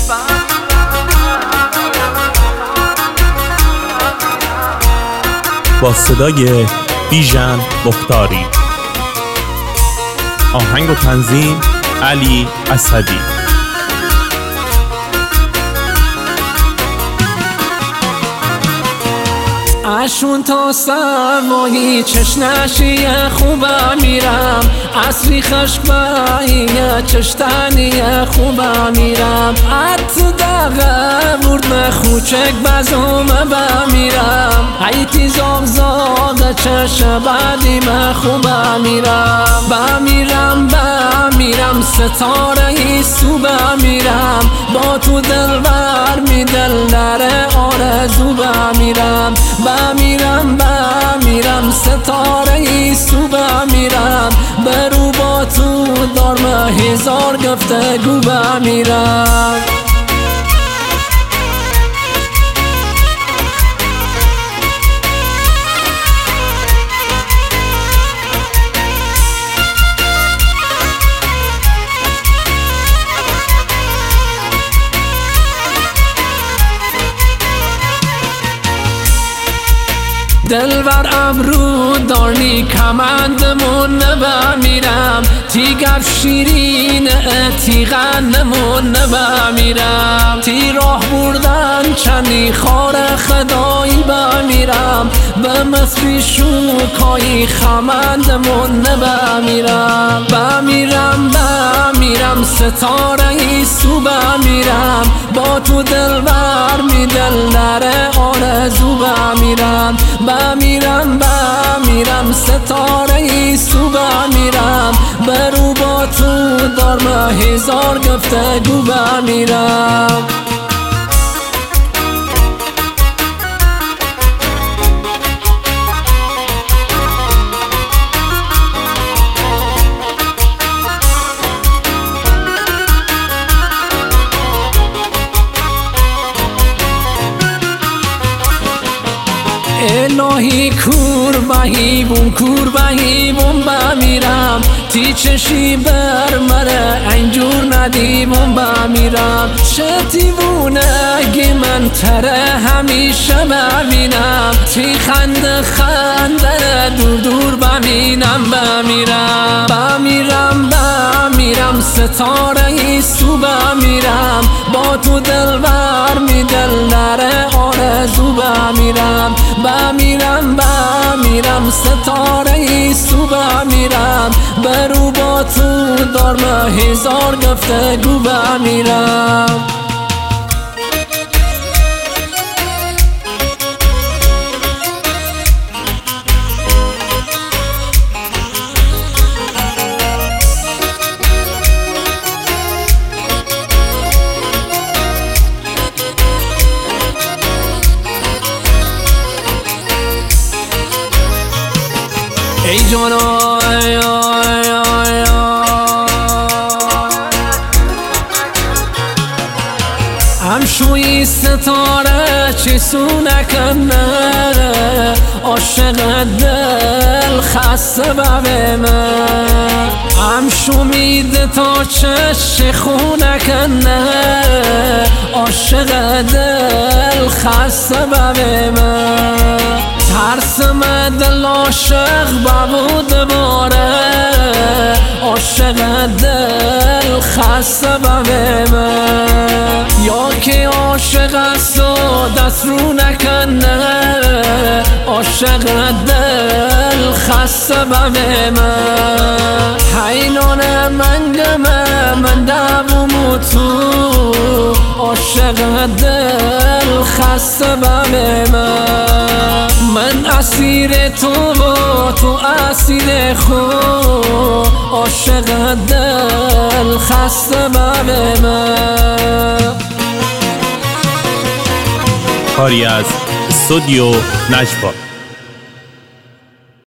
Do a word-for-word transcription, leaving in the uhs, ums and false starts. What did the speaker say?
با صدای بیژن مختاری، آهنگ و تنظیم علی اسدی. اشون تا سرمایی چشنشی خوبه میرم، اصلی خشباییه چشتنی خوبه میرم، ات دقه ورد مخوچک بزومه بمیرم، ایتی زاغ زاغ چش بعدی خوبه میرم، بمیرم بمیرم ستاره ایسو بمیرم، با تو دل بر می دل در آرزو بمیرم، بمیرم بمیرم ستاره ایسو بمیرم، برو با تو دارم هزار گفتگو بمیرم. دلبر ابرو دارنی کمندمون بمیرم، تیگر شیرین تیغنمون بمیرم، تی راه بردن چندی خار خدایی بمیرم، به مثل شوکایی خمندمون بمیرم، بمیرم بمیرم ستاره ایسو بمیرم، با تو دلبر می دل در آرزو بمیرم، بمیرم بمیرم ستاره ایسو بمیرم، برو با تو دارم هزار گفتگو بمیرم. الهی کور بهیبون کور بهیبون بمیرم، تی چشی بر مره اینجور ندیبون بمیرم، شتیبونه گی من تره همیشه ببینم، تی خنده خنده دور دور ببینم بمیرم، بمیرم بمیرم ستاره ایسو بمیرم، با تو دل بر می دل نره آرزو بمیرم، بمیرم بمیرم ستاره ایسو بمیرم، برو با تو دارم هزار گفتگو بمیرم. ای جانا ای آی آی همشوی ستاره چی سونکنه، عاشق دل خسته ببینه، همشو میده تا چش خونه کنه، عاشق دل خسته ببینه، ترسم دل عاشق ببود باره، عاشق دل خسته ببینه، یا که عاشق است و دست رو نکنه، عاشق دل خسته ببینه، حینان منگمه من دومو تو، عاشق دل خسته ببینه، من اسیر تو و تو اسیر خود، عاشق دل خسته ببینه. کاری از استودیو نجوا.